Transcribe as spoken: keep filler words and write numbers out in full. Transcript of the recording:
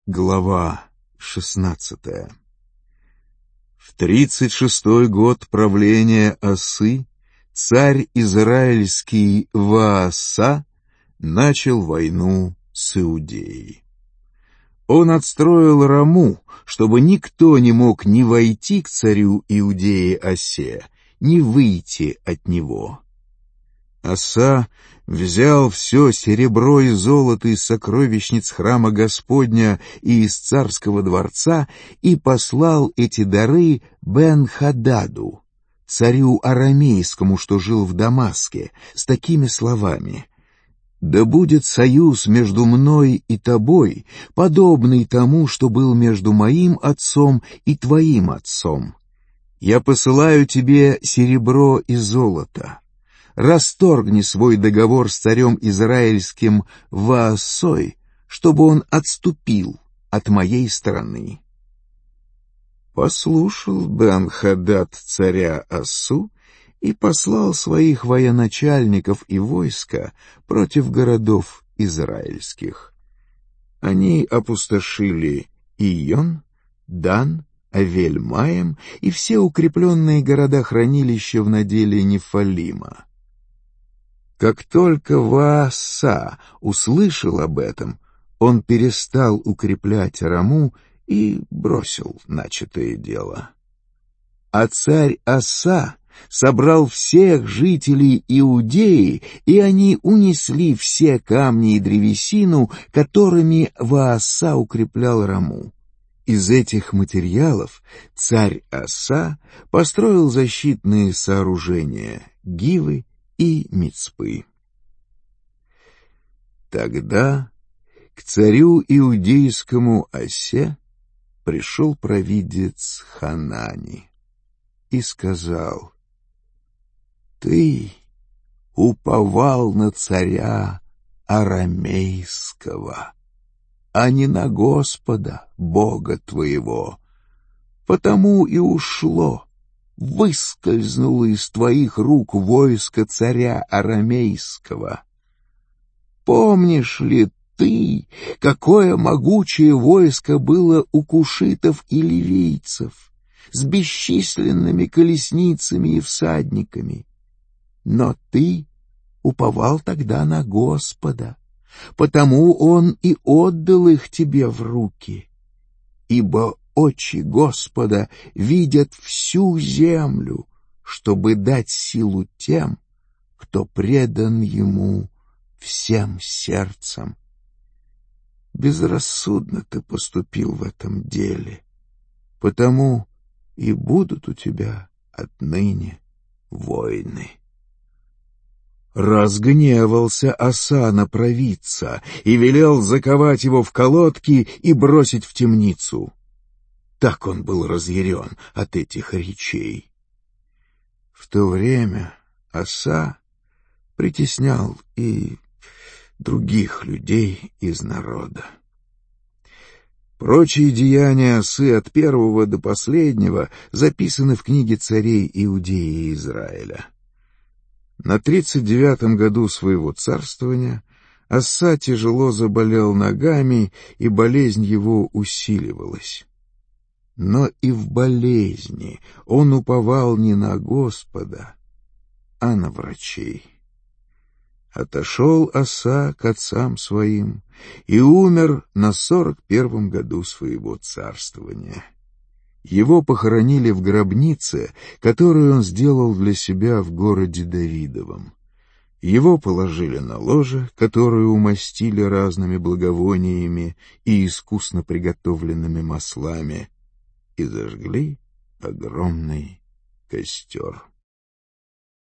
Глава шестнадцатая. В тридцать шестой год правления Асы царь израильский Вааса начал войну с Иудеей. Он отстроил Раму, чтобы никто не мог ни войти к царю Иудеи Асе, ни выйти от него. Аса взял все серебро и золото из сокровищниц храма Господня и из царского дворца и послал эти дары Бен-Хададу, царю арамейскому, что жил в Дамаске, с такими словами: «Да будет союз между мной и тобой, подобный тому, что был между моим отцом и твоим отцом. Я посылаю тебе серебро и золото. Расторгни свой договор с царем израильским Ваасой, чтобы он отступил от моей стороны». Послушал Бен-Хадад царя Асу и послал своих военачальников и войска против городов израильских. Они опустошили Ион, Дан, Авель-Маем и все укрепленные города-хранилища в наделе Нефалима. Как только Вааса услышал об этом, он перестал укреплять Раму и бросил начатое дело. А царь Аса собрал всех жителей Иудеи, и они унесли все камни и древесину, которыми Вааса укреплял Раму. Из этих материалов царь Аса построил защитные сооружения Гивы и Мицпы. Тогда к царю иудейскому Асе пришел провидец Ханани и сказал: «Ты уповал на царя арамейского, а не на Господа, Бога твоего, потому и ушло, выскользнуло из твоих рук войско царя арамейского. Помнишь ли ты, какое могучее войско было у кушитов и ливийцев, с бесчисленными колесницами и всадниками? Но ты уповал тогда на Господа, потому Он и отдал их тебе в руки. Ибо очи Господа видят всю землю, чтобы дать силу тем, кто предан Ему всем сердцем. Безрассудно ты поступил в этом деле, потому и будут у тебя отныне войны». Разгневался Аса на провидца и велел заковать его в колодки и бросить в темницу. Так он был разъярен от этих речей. В то время Аса притеснял и других людей из народа. Прочие деяния Асы от первого до последнего записаны в книге царей Иудеи и Израиля. На тридцать девятом году своего царствования Аса тяжело заболел ногами, и болезнь его усиливалась. Но и в болезни он уповал не на Господа, а на врачей. Отошел Аса к отцам своим и умер на сорок первом году своего царствования. Его похоронили в гробнице, которую он сделал для себя в городе Давидовом. Его положили на ложе, которое умастили разными благовониями и искусно приготовленными маслами, и зажгли огромный костер.